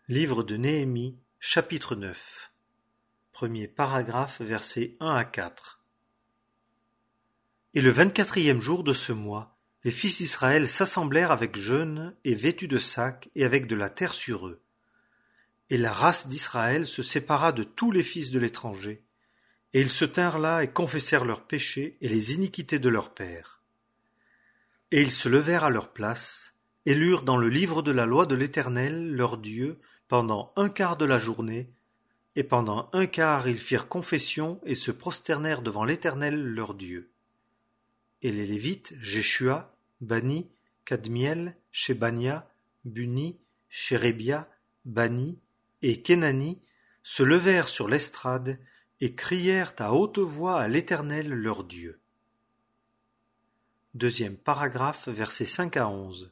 Livre de Néhémie, chapitre 9. Premier paragraphe, versets 1 à 4. Et le 24e jour de ce mois, les fils d'Israël s'assemblèrent avec jeûne et vêtus de sacs et avec de la terre sur eux. Et la race d'Israël se sépara de tous les fils de l'étranger, et ils se tinrent là et confessèrent leurs péchés et les iniquités de leurs pères. Et ils se levèrent à leur place, et lurent dans le livre de la loi de l'Éternel, leur Dieu, pendant un quart de la journée, et pendant un quart ils firent confession et se prosternèrent devant l'Éternel leur Dieu. Et les Lévites, Jéshua, Bani, Kadmiel, Shebania, Buni, Shérébia, Bani et Kenani se levèrent sur l'estrade et crièrent à haute voix à l'Éternel leur Dieu. Deuxième paragraphe, versets 5 à 11.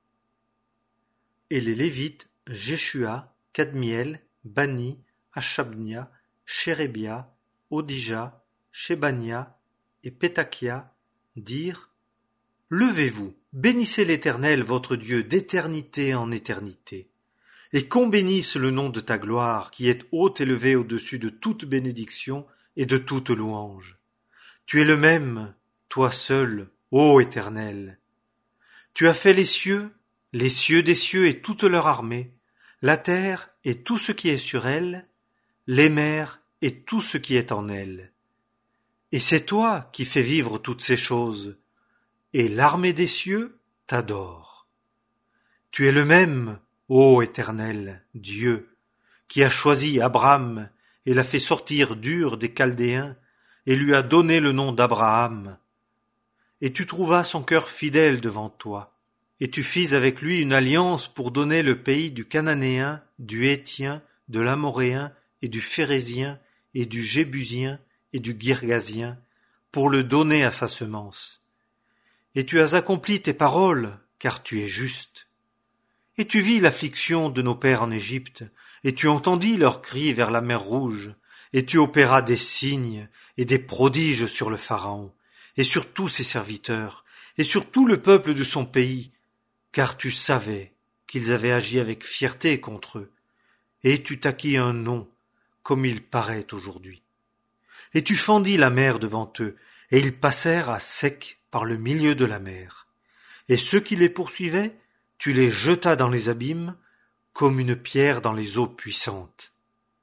Et les Lévites, Jéshua, Kadmiel, Bani, Hashabnia, Shérébia, Odija, Shebania et Pétakia dirent: Levez-vous, bénissez l'Éternel votre Dieu d'éternité en éternité, et qu'on bénisse le nom de ta gloire qui est haut élevé au-dessus de toute bénédiction et de toute louange. Tu es le même, toi seul, ô Éternel. Tu as fait les cieux des cieux et toute leur armée, la terre et tout ce qui est sur elle, les mers et tout ce qui est en elles. Et c'est toi qui fais vivre toutes ces choses, et l'armée des cieux t'adore. Tu es le même, ô Éternel, Dieu, qui a choisi Abraham et l'a fait sortir d'Ur des Chaldéens, et lui a donné le nom d'Abraham. Et tu trouvas son cœur fidèle devant toi, et tu fis avec lui une alliance pour donner le pays du Cananéen, du Héthien, de l'Amoréen, et du Phérézien, et du Jébusien, et du Girgasien, pour le donner à sa semence. Et tu as accompli tes paroles, car tu es juste. Et tu vis l'affliction de nos pères en Égypte, et tu entendis leurs cris vers la mer Rouge, et tu opéras des signes et des prodiges sur le Pharaon, et sur tous ses serviteurs, et sur tout le peuple de son pays, car tu savais qu'ils avaient agi avec fierté contre eux, et tu t'acquis un nom, comme il paraît aujourd'hui. Et tu fendis la mer devant eux, et ils passèrent à sec par le milieu de la mer. Et ceux qui les poursuivaient, tu les jetas dans les abîmes, comme une pierre dans les eaux puissantes.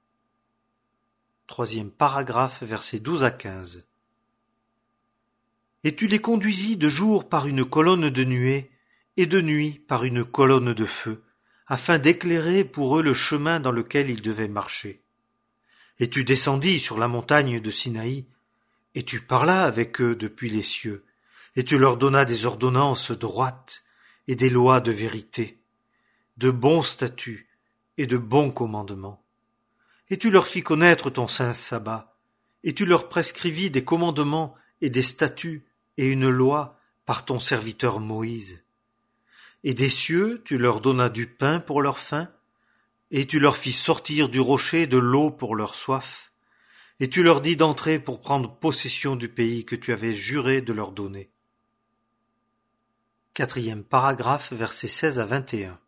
Troisième paragraphe, versets 12 à 15. Et tu les conduisis de jour par une colonne de nuée, et de nuit par une colonne de feu, afin d'éclairer pour eux le chemin dans lequel ils devaient marcher. Et tu descendis sur la montagne de Sinaï, et tu parlas avec eux depuis les cieux, et tu leur donnas des ordonnances droites et des lois de vérité, de bons statuts et de bons commandements. Et tu leur fis connaître ton saint sabbat, et tu leur prescrivis des commandements et des statuts et une loi par ton serviteur Moïse. Et des cieux tu leur donnas du pain pour leur faim, et tu leur fis sortir du rocher de l'eau pour leur soif, et tu leur dis d'entrer pour prendre possession du pays que tu avais juré de leur donner. Quatrième paragraphe, versets 16 à 21.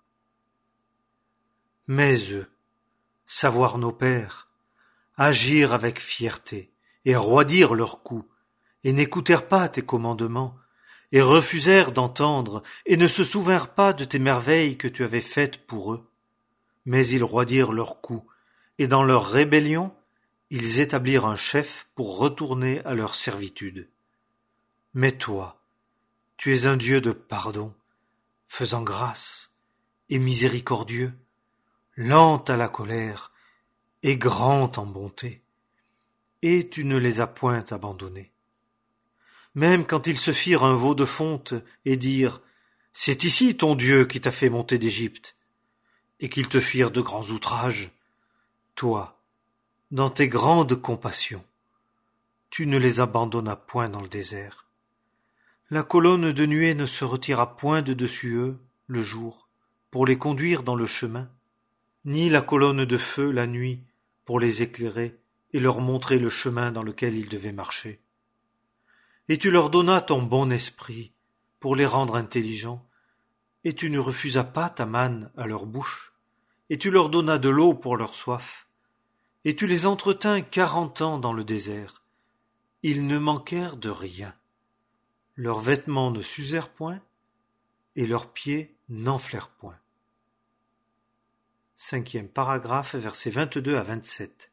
Mais eux, savoir nos pères, agirent avec fierté, et roidirent leurs coups, et n'écoutèrent pas tes commandements, et refusèrent d'entendre, et ne se souvinrent pas de tes merveilles que tu avais faites pour eux. Mais ils roidirent leurs coups, et dans leur rébellion, ils établirent un chef pour retourner à leur servitude. Mais toi, tu es un Dieu de pardon, faisant grâce, et miséricordieux, lent à la colère, et grand en bonté, et tu ne les as point abandonnés. Même quand ils se firent un veau de fonte et dirent: C'est ici ton Dieu qui t'a fait monter d'Égypte, et qu'ils te firent de grands outrages, toi, dans tes grandes compassions, tu ne les abandonnas point dans le désert. La colonne de nuée ne se retira point de dessus eux le jour, pour les conduire dans le chemin, ni la colonne de feu la nuit, pour les éclairer et leur montrer le chemin dans lequel ils devaient marcher. Et tu leur donnas ton bon esprit pour les rendre intelligents, et tu ne refusas pas ta manne à leur bouche, et tu leur donnas de l'eau pour leur soif, et tu les entretins 40 ans dans le désert. Ils ne manquèrent de rien. Leurs vêtements ne s'usèrent point, et leurs pieds n'enflèrent point. 5e paragraphe, versets 22 à 27.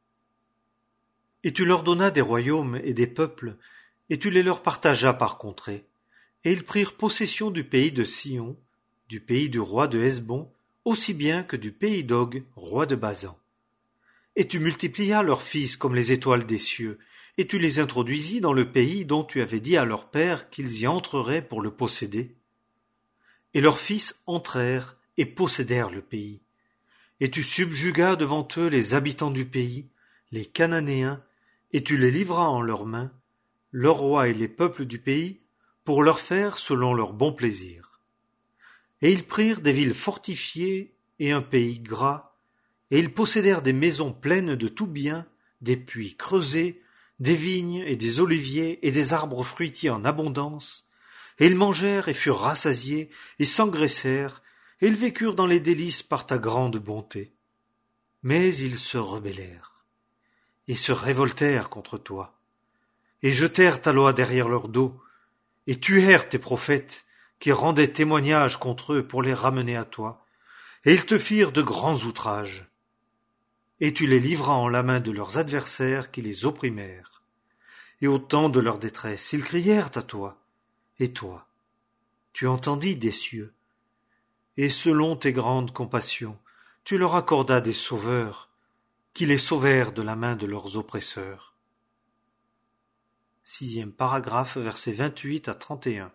Et tu leur donnas des royaumes et des peuples, et tu les leur partageas par contrées. Et ils prirent possession du pays de Sion, du pays du roi de Hesbon, aussi bien que du pays d'Og, roi de Basan. Et tu multiplias leurs fils comme les étoiles des cieux, et tu les introduisis dans le pays dont tu avais dit à leur père qu'ils y entreraient pour le posséder. Et leurs fils entrèrent et possédèrent le pays. Et tu subjugas devant eux les habitants du pays, les Cananéens, et tu les livras en leurs mains, leurs rois et les peuples du pays, pour leur faire selon leur bon plaisir. Et ils prirent des villes fortifiées et un pays gras, et ils possédèrent des maisons pleines de tout bien, des puits creusés, des vignes et des oliviers et des arbres fruitiers en abondance, et ils mangèrent et furent rassasiés, et s'engraissèrent, et ils vécurent dans les délices par ta grande bonté. Mais ils se rebellèrent, et se révoltèrent contre toi, et jetèrent ta loi derrière leur dos, et tuèrent tes prophètes, qui rendaient témoignage contre eux pour les ramener à toi, et ils te firent de grands outrages. Et tu les livras en la main de leurs adversaires qui les opprimèrent. Et au temps de leur détresse, ils crièrent à toi, et toi, tu entendis des cieux. Et selon tes grandes compassions, tu leur accordas des sauveurs, qui les sauvèrent de la main de leurs oppresseurs. 6e paragraphe, versets 28 à 31.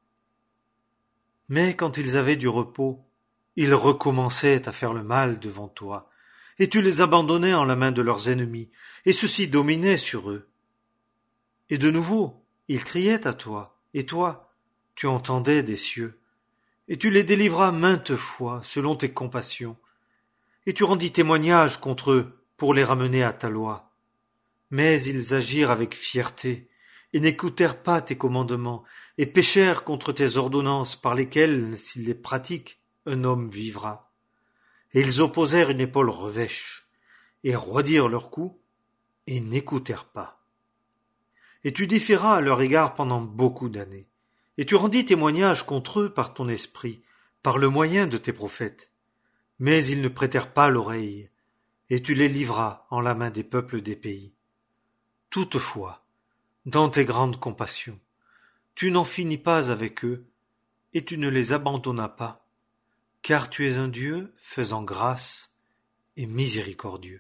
Mais quand ils avaient du repos, ils recommençaient à faire le mal devant toi, et tu les abandonnais en la main de leurs ennemis, et ceux-ci dominaient sur eux. Et de nouveau, ils criaient à toi, et toi, tu entendais des cieux, et tu les délivras maintes fois selon tes compassions, et tu rendis témoignage contre eux pour les ramener à ta loi. Mais ils agirent avec fierté, et n'écoutèrent pas tes commandements, et péchèrent contre tes ordonnances par lesquelles, s'ils les pratiquent, un homme vivra. Et ils opposèrent une épaule revêche, et roidirent leur cou, et n'écoutèrent pas. Et tu différas à leur égard pendant beaucoup d'années, et tu rendis témoignage contre eux par ton esprit, par le moyen de tes prophètes. Mais ils ne prêtèrent pas l'oreille, et tu les livras en la main des peuples des pays. Toutefois, dans tes grandes compassions, tu n'en finis pas avec eux, et tu ne les abandonnas pas, car tu es un Dieu faisant grâce et miséricordieux.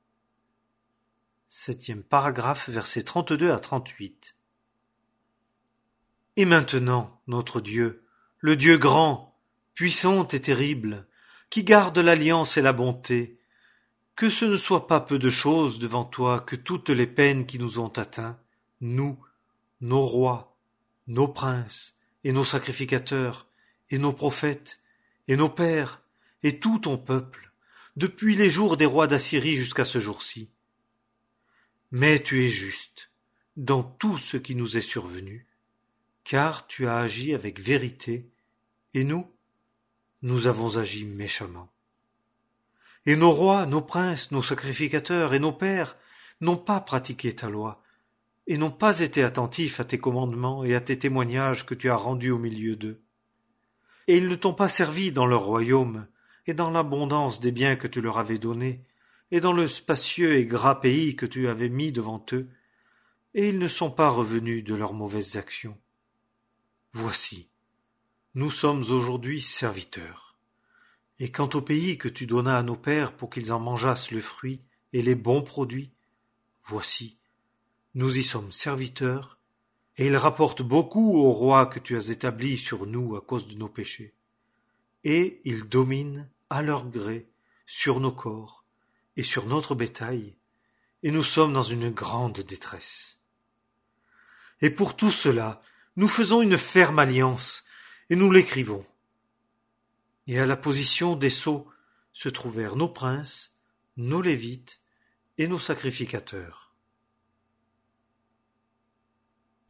7e paragraphe, versets 32 à 38. Et maintenant, notre Dieu, le Dieu grand, puissant et terrible, qui garde l'alliance et la bonté, que ce ne soit pas peu de chose devant toi que toutes les peines qui nous ont atteints, nous, nos rois, nos princes, et nos sacrificateurs, et nos prophètes, et nos pères, et tout ton peuple, depuis les jours des rois d'Assyrie jusqu'à ce jour-ci. Mais tu es juste dans tout ce qui nous est survenu, car tu as agi avec vérité, et nous avons agi méchamment. Et nos rois, nos princes, nos sacrificateurs et nos pères n'ont pas pratiqué ta loi, et n'ont pas été attentifs à tes commandements et à tes témoignages que tu as rendus au milieu d'eux. Et ils ne t'ont pas servi dans leur royaume, et dans l'abondance des biens que tu leur avais donnés, et dans le spacieux et gras pays que tu avais mis devant eux, et ils ne sont pas revenus de leurs mauvaises actions. Voici, nous sommes aujourd'hui serviteurs. Et quant au pays que tu donnas à nos pères pour qu'ils en mangeassent le fruit et les bons produits, voici, nous y sommes serviteurs, et il rapporte beaucoup au roi que tu as établi sur nous à cause de nos péchés. Et ils dominent à leur gré sur nos corps et sur notre bétail, et nous sommes dans une grande détresse. Et pour tout cela, nous faisons une ferme alliance, et nous l'écrivons. Et à la position des sceaux se trouvèrent nos princes, nos lévites et nos sacrificateurs.